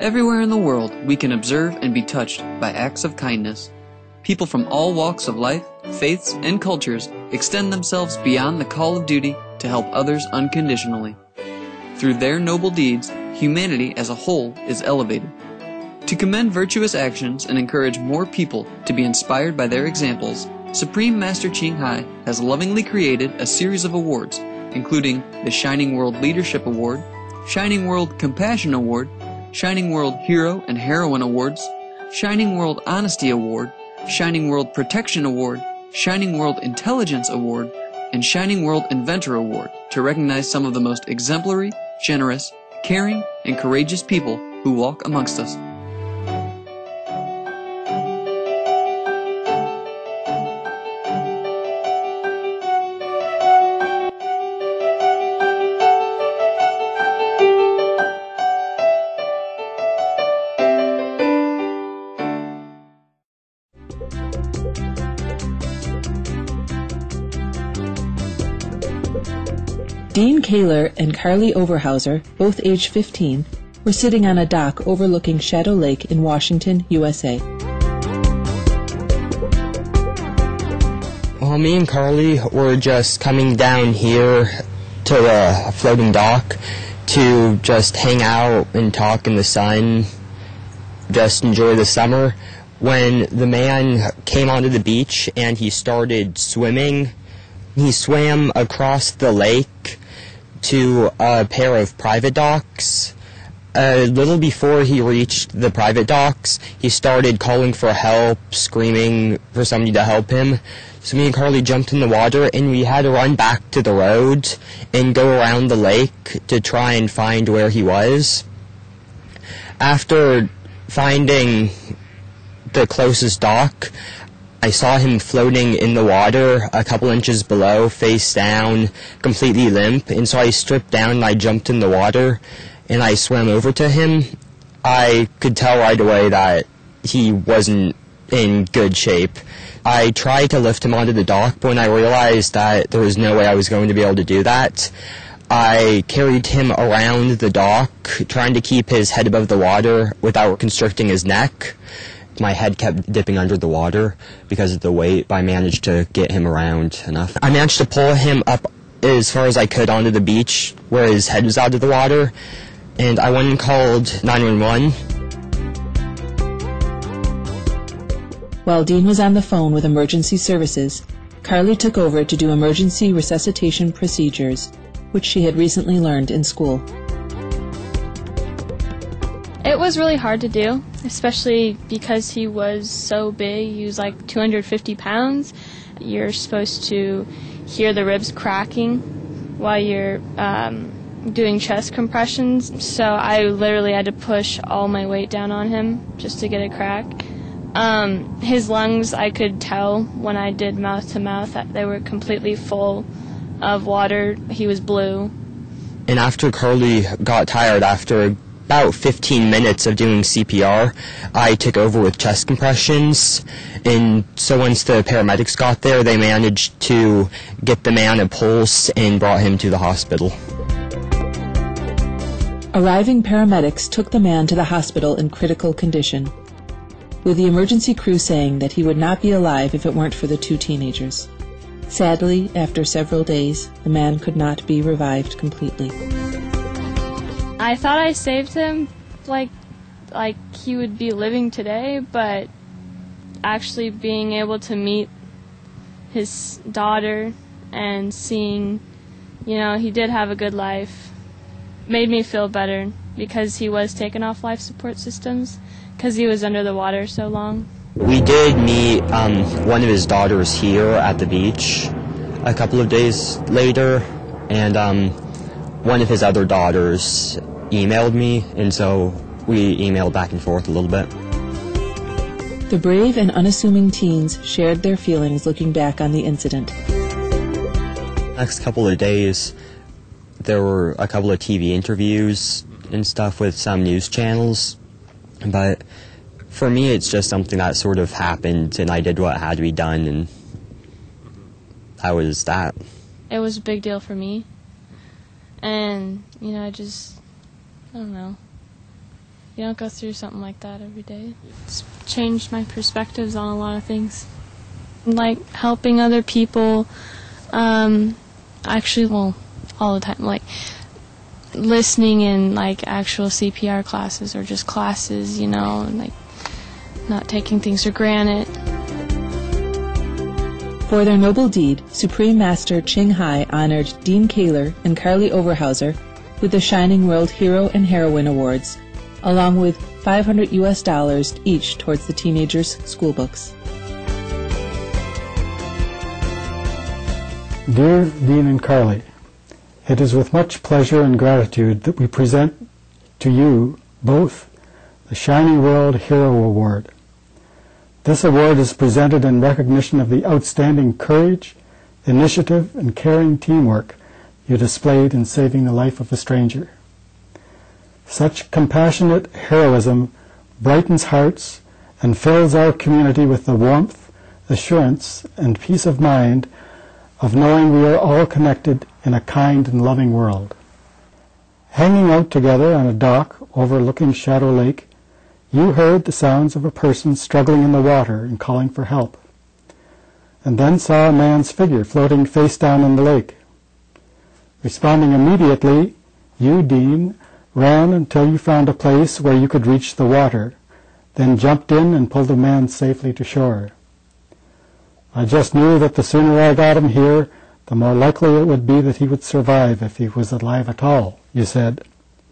Everywhere in the world, we can observe and be touched by acts of kindness. People from all walks of life, faiths, and cultures extend themselves beyond the call of duty to help others unconditionally. Through their noble deeds, humanity as a whole is elevated. To commend virtuous actions and encourage more people to be inspired by their examples, Supreme Master Ching Hai has lovingly created a series of awards, including the Shining World Leadership Award, Shining World Compassion Award, Shining World Hero and Heroine Awards, Shining World Honesty Award, Shining World Protection Award, Shining World Intelligence Award, and Shining World Inventor Award to recognize some of the most exemplary, generous, caring, and courageous people who walk amongst us. Dean Kaler and Carly Overhauser, both age 15, were sitting on a dock overlooking Shadow Lake in Washington, USA. Well, me and Carly were just coming down here to the floating dock to just hang out and talk in the sun, just enjoy the summer, when the man came onto the beach and he started swimming. He swam across the lake to a pair of private docks. A little before he reached the private docks, he started calling for help, screaming for somebody to help him. So me and Carly jumped in the water, and we had to run back to the road and go around the lake to try and find where he was. After finding the closest dock, I saw him floating in the water a couple inches below, face down, completely limp, and so I stripped down and I jumped in the water and I swam over to him. I could tell right away that he wasn't in good shape. I tried to lift him onto the dock, but when I realized that there was no way I was going to be able to do that, I carried him around the dock, trying to keep his head above the water without constricting his neck. My head kept dipping under the water because of the weight, but I managed to get him around enough. I managed to pull him up as far as I could onto the beach where his head was out of the water, and I went and called 911. While Dean was on the phone with emergency services, Carly took over to do emergency resuscitation procedures, which she had recently learned in school. It was really hard to do, especially because he was so big. He was like 250 pounds. You're supposed to hear the ribs cracking while you're doing chest compressions. So I literally had to push all my weight down on him just to get a crack. His lungs, I could tell when I did mouth to mouth that they were completely full of water. He was blue. And after Carly got tired, after about 15 minutes of doing CPR, I took over with chest compressions, and so once the paramedics got there, they managed to get the man a pulse and brought him to the hospital. Arriving paramedics took the man to the hospital in critical condition, with the emergency crew saying that he would not be alive if it weren't for the two teenagers. Sadly, after several days, the man could not be revived completely. I thought I saved him like he would be living today, but actually being able to meet his daughter and seeing, he did have a good life made me feel better because he was taken off life support systems because he was under the water so long. We did meet one of his daughters here at the beach a couple of days later, and one of his other daughters emailed me, and so we emailed back and forth a little bit. The brave and unassuming teens shared their feelings looking back on the incident. Next couple of days, there were a couple of TV interviews and stuff with some news channels, but for me it's just something that sort of happened, and I did what had to be done, and that was that. It was a big deal for me, and I don't know. You don't go through something like that every day. It's changed my perspectives on a lot of things. Like helping other people, actually, well, all the time, like listening in like actual CPR classes or just classes, you know, and like not taking things for granted. For their noble deed, Supreme Master Ching Hai honored Dean Kaler and Carly Overhauser with the Shining World Hero and Heroine Awards, along with $500 each towards the teenagers' school books. Dear Dean and Carly, it is with much pleasure and gratitude that we present to you both the Shining World Hero Award. This award is presented in recognition of the outstanding courage, initiative, and caring teamwork you displayed in saving the life of a stranger. Such compassionate heroism brightens hearts and fills our community with the warmth, assurance, and peace of mind of knowing we are all connected in a kind and loving world. Hanging out together on a dock overlooking Shadow Lake, you heard the sounds of a person struggling in the water and calling for help, and then saw a man's figure floating face down in the lake. Responding immediately, you, Dean, ran until you found a place where you could reach the water, then jumped in and pulled the man safely to shore. I just knew that the sooner I got him here, the more likely it would be that he would survive if he was alive at all, you said.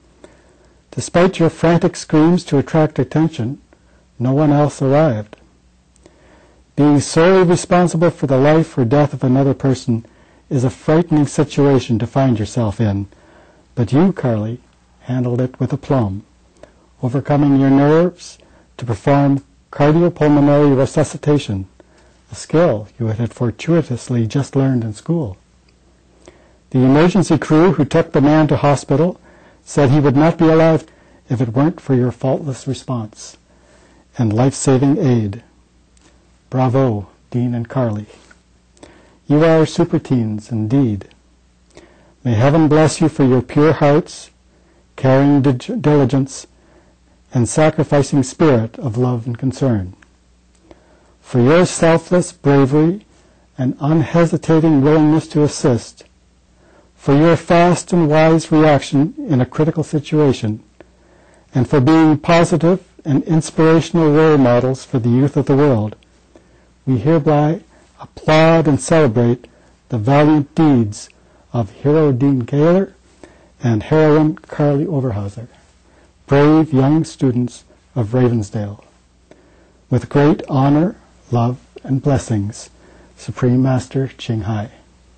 Despite your frantic screams to attract attention, no one else arrived. Being solely responsible for the life or death of another person is a frightening situation to find yourself in, but you, Carly, handled it with aplomb, overcoming your nerves to perform cardiopulmonary resuscitation, a skill you had fortuitously just learned in school. The emergency crew who took the man to hospital said he would not be alive if it weren't for your faultless response and life-saving aid. Bravo, Dean and Carly. You are super teens indeed. May heaven bless you for your pure hearts, caring diligence, and sacrificing spirit of love and concern. For your selfless bravery and unhesitating willingness to assist, for your fast and wise reaction in a critical situation, and for being positive and inspirational role models for the youth of the world, we hereby applaud and celebrate the valiant deeds of Hero Dean Kaler and Heroine Carly Overhauser, brave young students of Ravensdale. With great honor, love, and blessings, Supreme Master Ching Hai.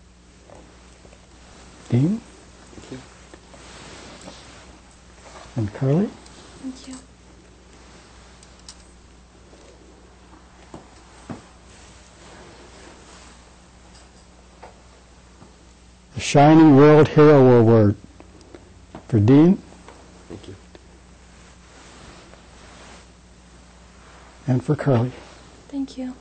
Dean? Thank you. And Carly? Thank you. The Shining World Hero Award for Dean. Thank you. And for Carly. Thank you.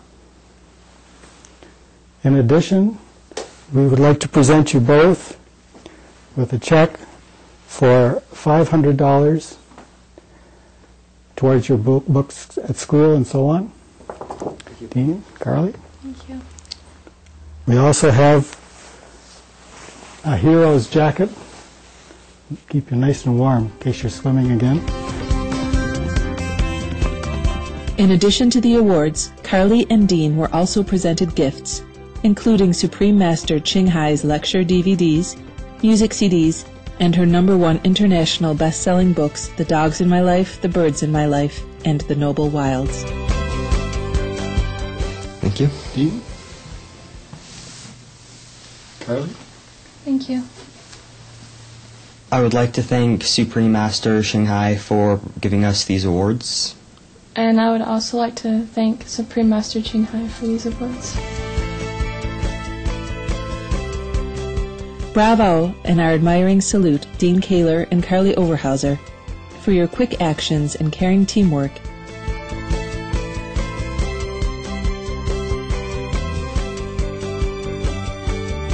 In addition, we would like to present you both with a check for $500 towards your books at school and so on. Thank you. Dean, Carly. Thank you. We also have a hero's jacket. Keep you nice and warm in case you're swimming again. In addition to the awards, Carly and Dean were also presented gifts, including Supreme Master Ching Hai's lecture DVDs, music CDs, and her #1 international best-selling books, The Dogs in My Life, The Birds in My Life, and The Noble Wilds. Thank you. Dean? Carly? Thank you. I would like to thank Supreme Master Ching Hai for giving us these awards. And I would also like to thank Supreme Master Ching Hai for these awards. Bravo, and our admiring salute, Dean Kaler and Carly Overhauser, for your quick actions and caring teamwork.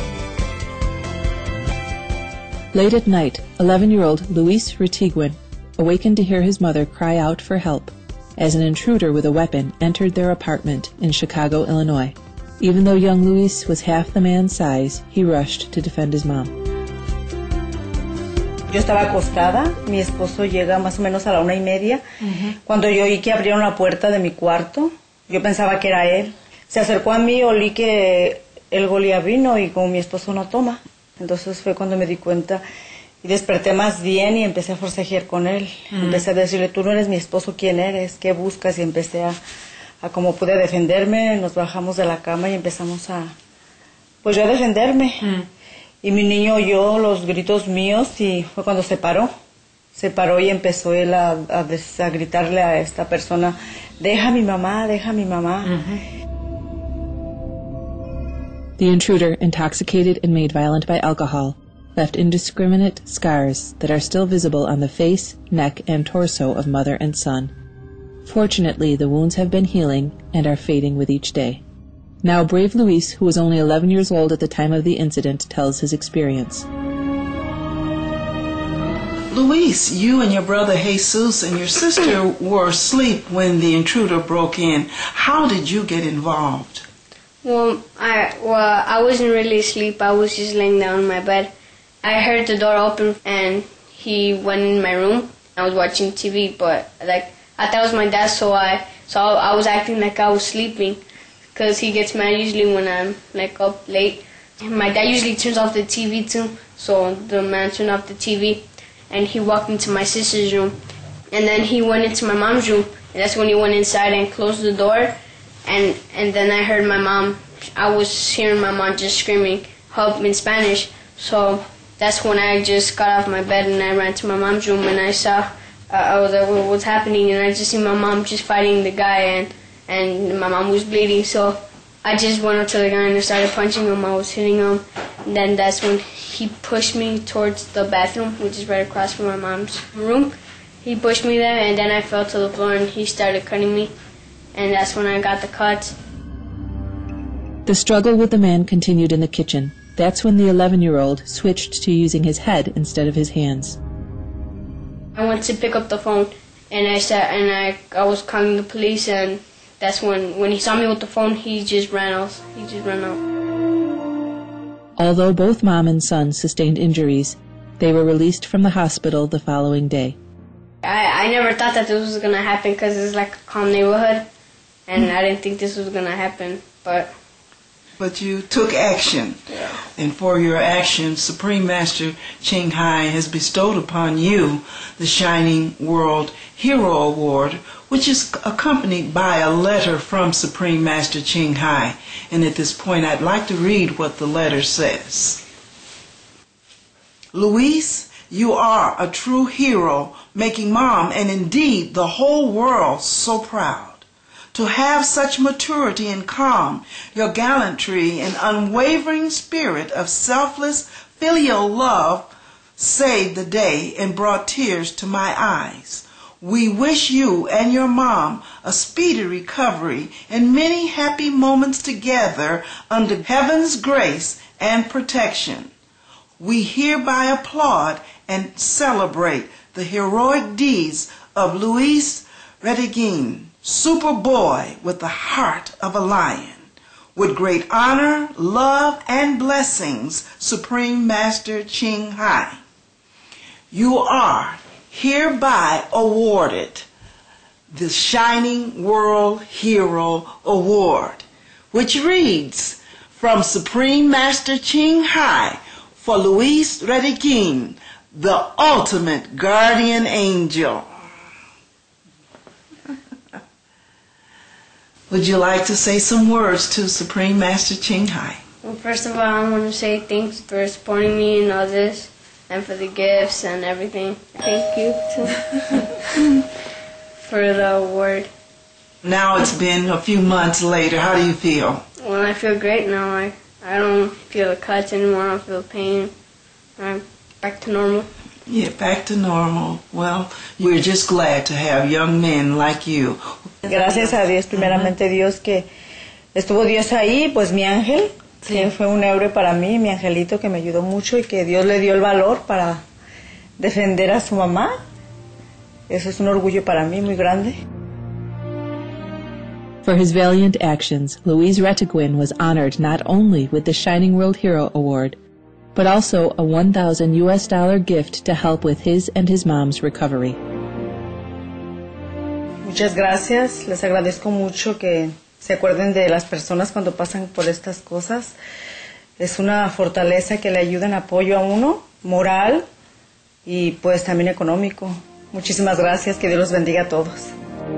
Late at night, 11-year-old Luis Retiguin awakened to hear his mother cry out for help as an intruder with a weapon entered their apartment in Chicago, Illinois. Even though young Luis was half the man's size, he rushed to defend his mom. Yo estaba acostada, mi esposo llega más o menos a la 1:30. Cuando yo oí que abrieron la puerta de mi cuarto, yo pensaba que era él. Se acercó a mí, olí que él golía vino y como mi esposo no toma. Entonces fue cuando me di cuenta y desperté más bien y empecé a forcejear con él. Empecé a decirle, tú no eres mi esposo, ¿quién eres? ¿Qué buscas? Y empecé a como pude defenderme, nos bajamos de la cama y empezamos pues yo a defenderme. Y mi niño oyó los gritos míos y fue cuando se paró y empezó él a gritarle a esta persona, deja a mi mamá, deja a mi mamá. The intruder, intoxicated and made violent by alcohol, left indiscriminate scars that are still visible on the face, neck, and torso of mother and son. Fortunately, the wounds have been healing and are fading with each day. Now, brave Luis, who was only 11 years old at the time of the incident, tells his experience. Luis, you and your brother Jesus and your sister were asleep when the intruder broke in. How did you get involved? Well, I wasn't really asleep. I was just laying down in my bed. I heard the door open and he went in my room. I was watching TV, but I thought it was my dad, so I was acting like I was sleeping, because he gets mad usually when I'm up late. My dad usually turns off the TV too, so the man turned off the TV, and he walked into my sister's room, and then he went into my mom's room, and that's when he went inside and closed the door, and then I heard my mom. I was hearing my mom just screaming help in Spanish, so that's when I just got off my bed and I ran to my mom's room, and I saw. I was like, well, what's happening? And I just see my mom just fighting the guy, and my mom was bleeding. So I just went up to the guy and I started punching him. I was hitting him. And then that's when he pushed me towards the bathroom, which is right across from my mom's room. He pushed me there, and then I fell to the floor, and he started cutting me. And that's when I got the cuts. The struggle with the man continued in the kitchen. That's when the 11-year-old switched to using his head instead of his hands. I went to pick up the phone, and I was calling the police, and that's when he saw me with the phone, he just ran off. Although both mom and son sustained injuries, they were released from the hospital the following day. I never thought that this was going to happen, because it's like a calm neighborhood, and I didn't think this was going to happen, But you took action, and for your action, Supreme Master Ching Hai has bestowed upon you the Shining World Hero Award, which is accompanied by a letter from Supreme Master Ching Hai. And at this point, I'd like to read what the letter says. Luis, you are a true hero, making Mom and indeed the whole world so proud. To have such maturity and calm, your gallantry and unwavering spirit of selfless filial love saved the day and brought tears to my eyes. We wish you and your mom a speedy recovery and many happy moments together under heaven's grace and protection. We hereby applaud and celebrate the heroic deeds of Luis Rediguin, Superboy with the heart of a lion. With great honor, love, and blessings, Supreme Master Ching Hai. You are hereby awarded the Shining World Hero Award, which reads, from Supreme Master Ching Hai for Luis Rediguin, the ultimate guardian angel. Would you like to say some words to Supreme Master Ching Hai? Well, first of all, I want to say thanks for supporting me and all this, and for the gifts and everything. Thank you for the award. Now it's been a few months later. How do you feel? Well, I feel great now. I don't feel the cuts anymore. I don't feel pain. I'm back to normal. Yeah, back to normal. Well, we're just glad to have young men like you. Gracias a Dios, primeramente Dios, que estuvo Dios ahí, pues mi ángel, que fue un héroe para mí, mi angelito que me ayudó mucho y que Dios le dio el valor para defender a su mamá Eso es un orgullo para mí muy grande. For his valiant actions, Luis Retiguin was honored not only with the Shining World Hero Award, but also a $1,000 gift to help with his and his mom's recovery. Muchas gracias. Les agradezco mucho que se acuerden de las personas cuando pasan por estas cosas. Es una fortaleza que le ayuda en apoyo a uno, moral y pues también económico. Muchísimas gracias. Que Dios los bendiga a todos.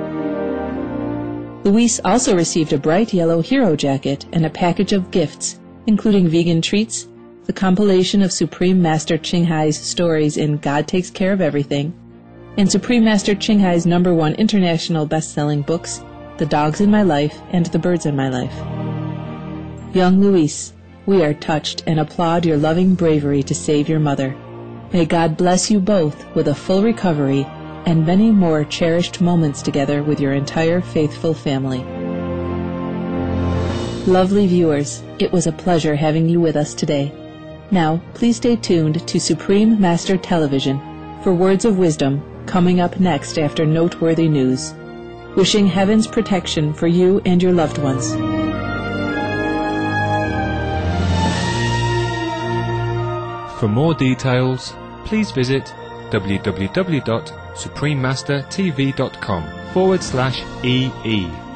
Luis also received a bright yellow hero jacket and a package of gifts, including vegan treats, the compilation of Supreme Master Ching Hai's stories in God Takes Care of Everything, and Supreme Master Ching Hai's #1 international best-selling books, The Dogs in My Life and The Birds in My Life. Young Luis, we are touched and applaud your loving bravery to save your mother. May God bless you both with a full recovery and many more cherished moments together with your entire faithful family. Lovely viewers, it was a pleasure having you with us today. Now, please stay tuned to Supreme Master Television for words of wisdom coming up next after noteworthy news. Wishing heaven's protection for you and your loved ones. For more details, please visit www.suprememastertv.com/EE.